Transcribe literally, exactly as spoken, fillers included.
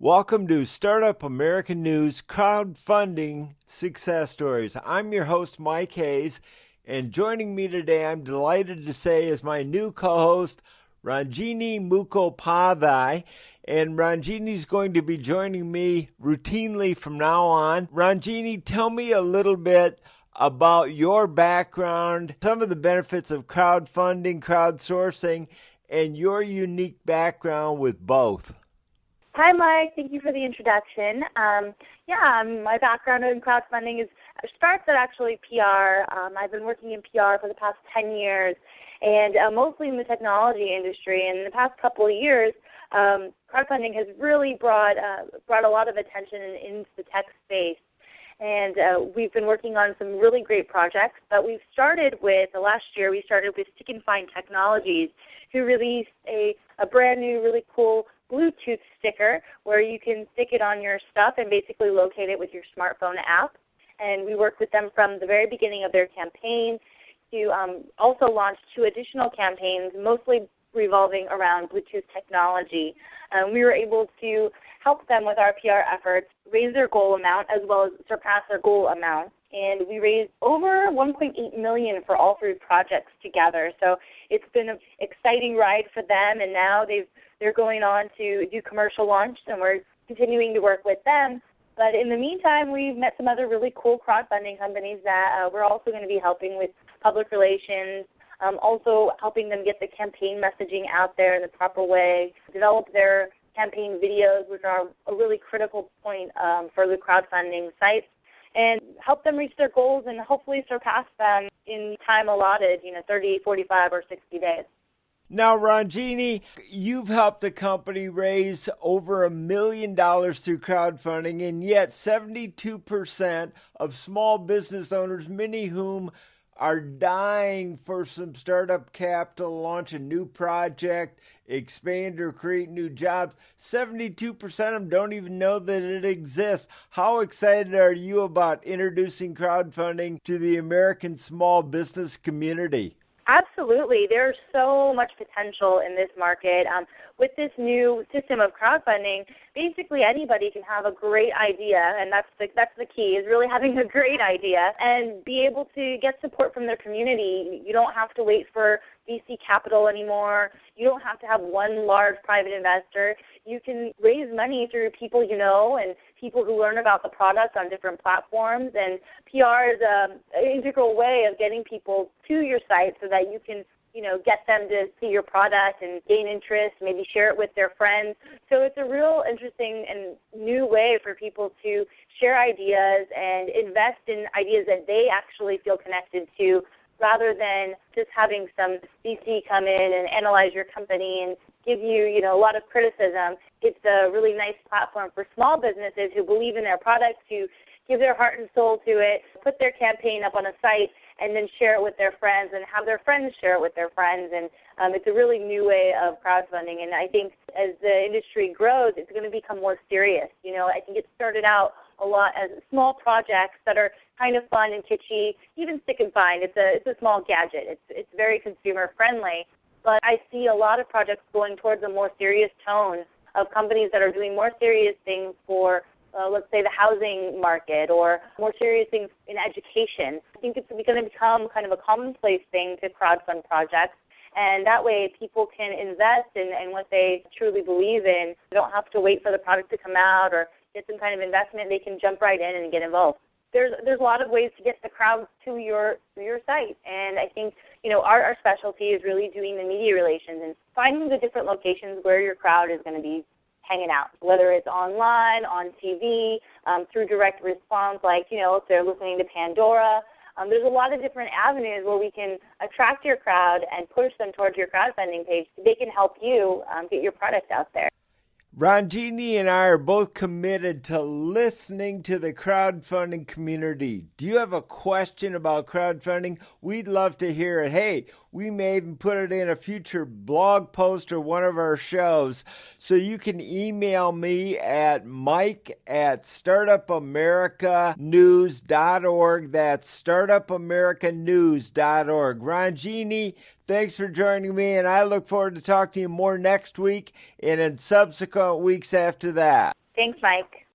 Welcome to Startup American News Crowdfunding Success Stories. I'm your host, Mike Hayes, and joining me today, I'm delighted to say, is my new co-host, Ranjini Mukhopadhyay. And Ranjini is going to be joining me routinely from now on. Ranjini, tell me a little bit about your background, some of the benefits of crowdfunding, crowdsourcing, and your unique background with both. Hi, Mike. Thank you for the introduction. Um, yeah, um, my background in crowdfunding is starts at actually P R. Um, I've been working in P R for the past ten years, and uh, mostly in the technology industry. And in the past couple of years, um, crowdfunding has really brought uh, brought a lot of attention in, into the tech space. And uh, we've been working on some really great projects. But we've started with, uh, last year, we started with Stick and Find Technologies, who released a, a brand new, really cool Bluetooth sticker where you can stick it on your stuff and basically locate it with your smartphone app. And we worked with them from the very beginning of their campaign to um, also launch two additional campaigns, mostly revolving around Bluetooth technology. Um, we were able to help them with our P R efforts raise their goal amount as well as surpass their goal amount. And we raised over one point eight million dollars for all three projects together. So it's been an exciting ride for them, and now they've, they're going on to do commercial launch, and we're continuing to work with them. But in the meantime, we've met some other really cool crowdfunding companies that uh, we're also going to be helping with public relations, um, also helping them get the campaign messaging out there in the proper way, develop their campaign videos, which are a really critical point um, for the crowdfunding sites, and help them reach their goals and hopefully surpass them in time allotted, you know, thirty, forty-five, or sixty days. Now, Ranjini, you've helped the company raise over a million dollars through crowdfunding, and yet seventy-two percent of small business owners, many whom are dying for some startup capital to launch a new project, expand or create new jobs, seventy-two percent of them don't even know that it exists. How excited are you about introducing crowdfunding to the American small business community? Absolutely. There's so much potential in this market. Um, with this new system of crowdfunding, basically anybody can have a great idea, and that's the, that's the key, is really having a great idea and be able to get support from their community. You don't have to wait for V C capital anymore. You don't have to have one large private investor. You can raise money through people you know and people who learn about the product on different platforms. And P R is um, an integral way of getting people to your site so that you can, you know, get them to see your product and gain interest, maybe share it with their friends. So it's a real interesting and new way for people to share ideas and invest in ideas that they actually feel connected to, rather than just having some V C come in and analyze your company and give you, you know, a lot of criticism. It's a really nice platform for small businesses who believe in their products to give their heart and soul to it, put their campaign up on a site, and then share it with their friends and have their friends share it with their friends. And um, it's a really new way of crowdfunding. And I think as the industry grows, it's going to become more serious. You know, I think it started out a lot as small projects that are kind of fun and kitschy. Even Stick and Find, it's a it's a small gadget. It's it's very consumer friendly. But I see a lot of projects going towards a more serious tone of companies that are doing more serious things for, uh, let's say, the housing market, or more serious things in education. I think it's going to become kind of a commonplace thing to crowdfund projects. And that way people can invest in, in what they truly believe in. They don't have to wait for the product to come out or get some kind of investment. They can jump right in and get involved. There's there's a lot of ways to get the crowd to your to your site, and I think, you know, our, our specialty is really doing the media relations and finding the different locations where your crowd is going to be hanging out, whether it's online, on T V, um, through direct response, like, you know, if they're listening to Pandora. Um, there's a lot of different avenues where we can attract your crowd and push them towards your crowdfunding page. They can help you um, get your product out there. Ranjini and I are both committed to listening to the crowdfunding community. Do you have a question about crowdfunding? We'd love to hear it. Hey, we may even put it in a future blog post or one of our shows. So you can email me at mike at startup america news dot org. That's startup america news dot org. Ranjini, thanks for joining me, and I look forward to talking to you more next week and in subsequent weeks after that. Thanks, Mike.